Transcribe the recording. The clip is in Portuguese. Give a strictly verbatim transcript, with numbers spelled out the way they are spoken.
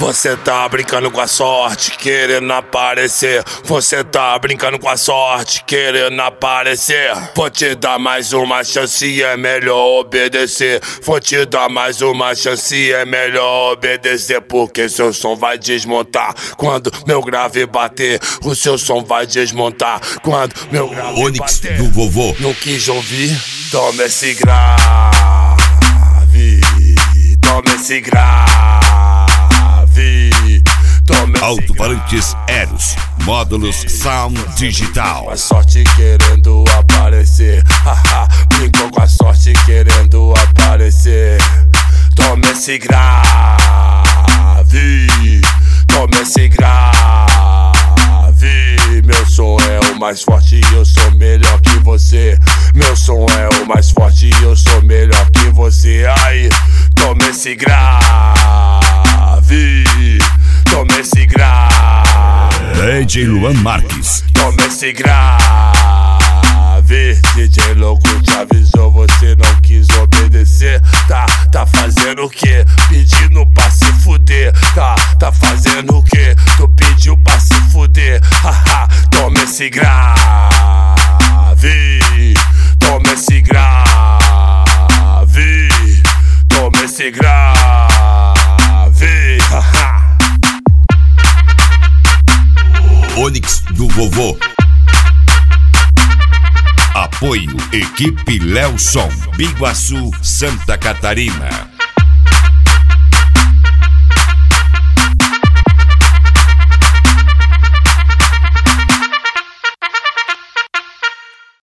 Você tá brincando com a sorte, querendo aparecer. Você tá brincando com a sorte, querendo aparecer. Vou te dar mais uma chance, é melhor obedecer. Vou te dar mais uma chance, é melhor obedecer. Porque seu som vai desmontar quando meu grave bater. O seu som vai desmontar quando meu grave Onyx bater. do vovô. Não quis ouvir? Toma esse grave. Toma esse grave. Toma esse Alto-falantes Eros, módulos Sound Digital. Com a sorte querendo aparecer. Haha, brincou com a sorte querendo aparecer. Toma esse grave. Toma esse grave. Meu som é o mais forte e eu sou melhor que você. Meu som é o mais forte e eu sou melhor que você. Aí, toma esse grave. Toma esse grave. D J Luan Marques. Toma esse grave. D J louco te avisou, você não quis obedecer. Tá, tá fazendo o quê? Pedindo pra se fuder. Tá, tá fazendo o quê? Tu pediu pra se fuder. Haha, toma esse grave. Toma esse grave. Toma esse grave. Haha. Onyx do vovô. Apoio Equipe Léo Som, Biguaçu, Santa Catarina.